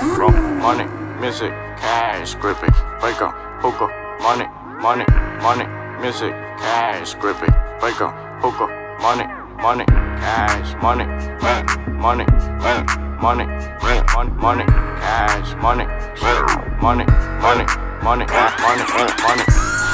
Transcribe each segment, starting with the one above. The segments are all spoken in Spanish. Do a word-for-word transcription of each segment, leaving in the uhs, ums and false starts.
Bro, money, music, cash, grippy, breaker, hookah, money, money, money, music, cash, grippy, breaker, hookah, money, money, cash, money, money, money, money, money, money, cash, money, money, money, money, money, money.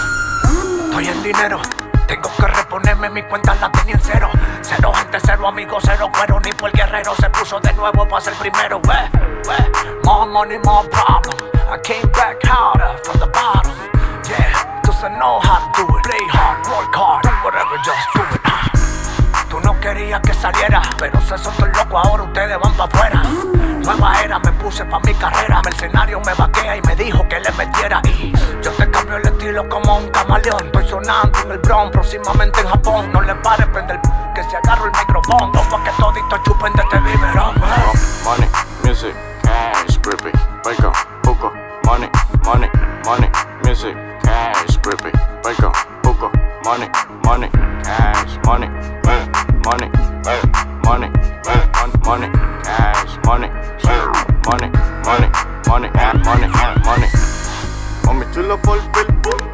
Estoy en dinero, tengo que reponerme, mi cuenta la tenía en cero. Cero gente, cero amigos, cero cuero, ni por el guerrero se puso de nuevo para ser primero. Weh, weh. More money, more problem. I came back harder from the bottom. Yeah, cause I know how to do it. Play hard, work hard, do whatever, just do it. Uh. Tú no querías que saliera, pero se soltó el loco, ahora ustedes van pa' afuera. Nueva era, me puse pa' mi carrera. Mercenario me vaquea y me dijo que le metiera. Y yo te cambio el estilo como un camaleón. Estoy sonando en el Bronx, próximamente en Japón. No le pares, prende el que se agarro el micrófono. Toma que todito chupen de este biberón. Money, music, cash, grippy, breaker, hookah, money, money, money, music, cash, grippy, breaker, hookah, money, money, cash, money, money, money, money, cash, money, money, money, money, money, money. Mami chula por bill,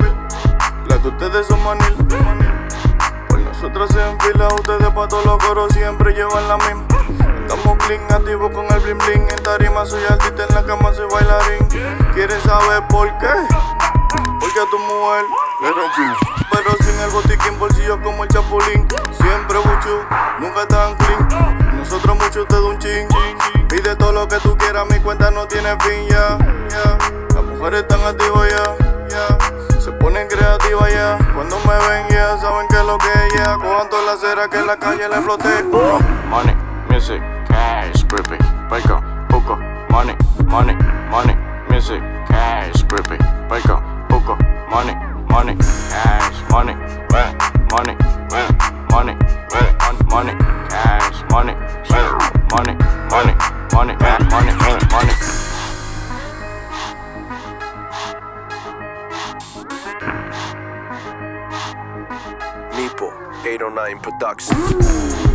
las de ustedes son manil. Por nosotras se enfila, ustedes pa' todos los coros siempre llevan la misma. Estamos clean, activos con el bling bling. En tarima soy altita, en la cama soy bailarín. ¿Quieres saber por qué? Porque a tu mujer le rompí, pero sin el botiquín, bolsillo como el chapulín. Siempre buchu, nunca tan clean. Nosotros mucho, usted un chin. Pide todo lo que tú quieras, mi cuenta no tiene fin, ya, ya. Las mujeres están activas ya, ya. Se ponen creativas ya. Cuando me ven ya, saben que es lo que es ya. Cojan toda la cera que en la calle le exploté. Money, music, cash, grippy, breaker, hookah, money, money, money, music, cash, grippy, breaker, hookah, money, money, cash, money, money, money, money, cash, money, money, money, money, money, money. Nipo eight oh nine Productions.